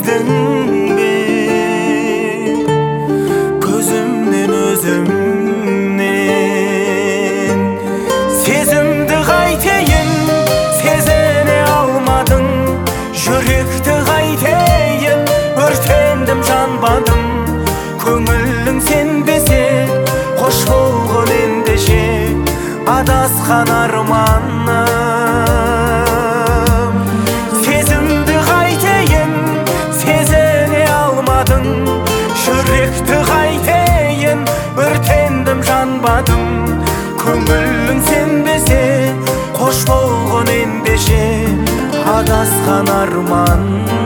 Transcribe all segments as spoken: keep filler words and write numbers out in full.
сездің бе көзімнен өзімнен сезімді қайтейін сезіне алмадың жүректі қайтейін өртендім жанбадым көңілің сенбесе қош болғын ендеше адасқан арманым сезімді қайтейін сезіне алмадың жүректі қайтейін өртендім жанбадым көңілің сенбесе қош болғын ендеше адасқан арманым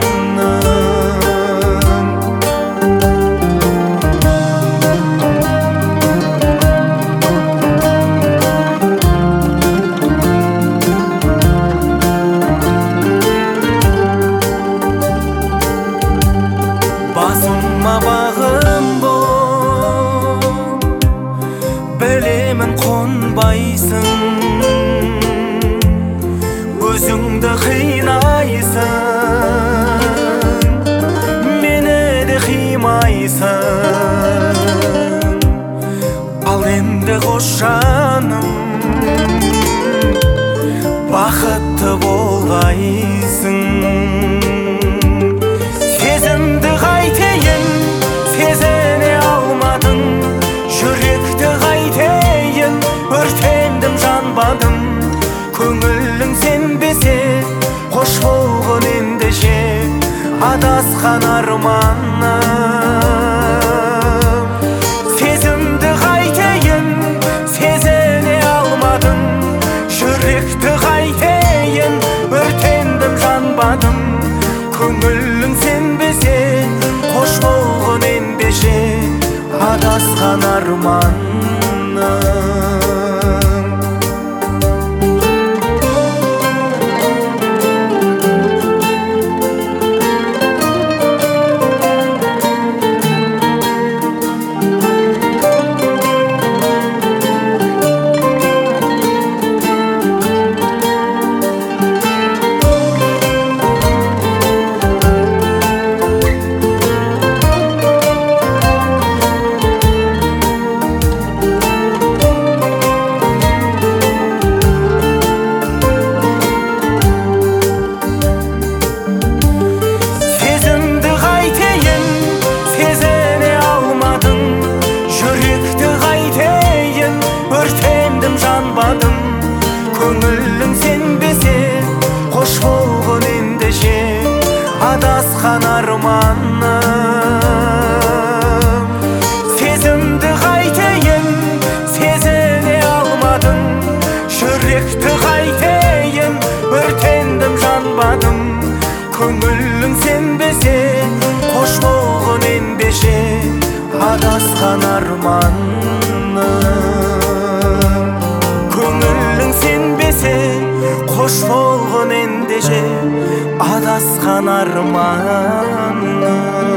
басыма бағым бол білемін қонбайсың өзіңді қинайсың мені де қимайсың ал енді қош жаным бақытты болғайсың сезімді қайтейін сезіне алмадың жүректі қайтейін өртендім жанбадым көңілің сенбесе қош болғын ендеше адасқан арманым сезімді қайтейін сезіне алмадың жүректі қайтейін өртендім жанбадым көңілің сенбесе қош болғын ендеше адасқан арманым жанбадым көңілің сенбесе қош болғын ендеше адасқан арманым сезімді қайтейін сезіне алмадың жүректі қайтейін өртендім жанбадым көңілің сенбесе қош болғын ендеше адасқан арманым көңілің сенбесе қош болғын ендеше адасқан арманым